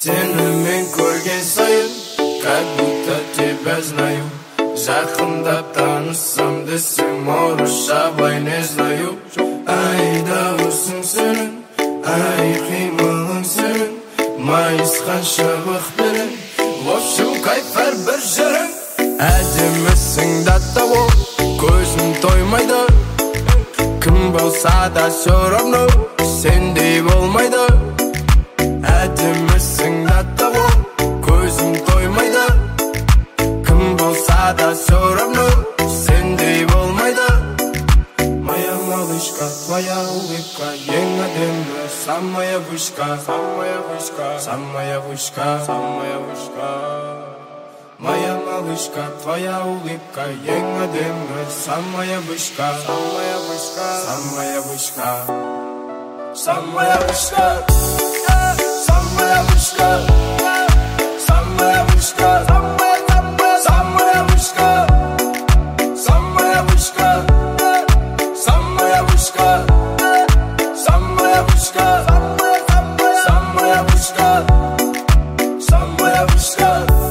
Сені мен көрген сайын, как будто тебя знаю. Жақындап танысам десем, орысша былай не знаю. Айдауысың сенің, ай қимылың сенің, майысқан шыбық бірің, в общем кайф әрбір жерің. Әдемісің датта ол, көзім тоймайды, кім болса да все равно сендей болмайды. Әдемісің датта ол, көзім тоймайды, кім болса да все равно сендей болмайды. Моя малышка, твоя улыбка ең әдемі, самая вышка, самая вышка, самая вышка, самая вышка. Моя малышка, твоя улыбка ең әдемі, самая вышка, самая вышка, самая вышка, самая вышка, самая вышка, самая вышка, самая вышка, самая вышка, самая вышка, самая вышка, самая вышка, самая вышка.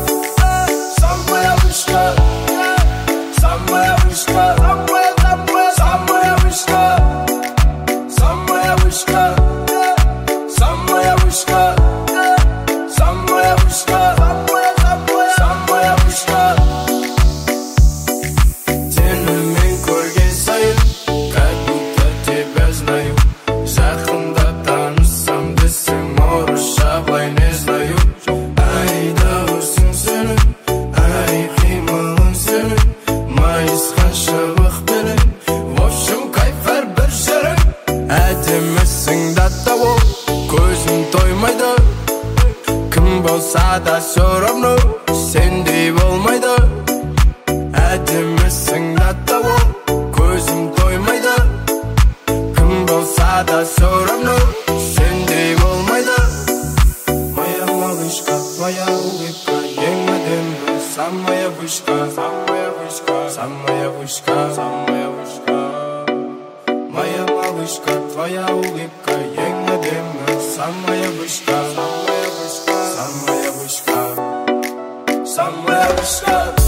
Әдемісің датта ол, көзім тоймайды, кім болса да все равно сендей болмайды. Әдемісің датта ол, көзім тоймайды, кім болса да все равно сендей болмайды. Моя малышка, твоя улыбка ең әдемі, самая вышка, самая вышка, самая вышка, самая вышка. Моя малышка, твоя улыбка ең әдемі, самая вышка, самая вышка, самая вышка, самая вышка.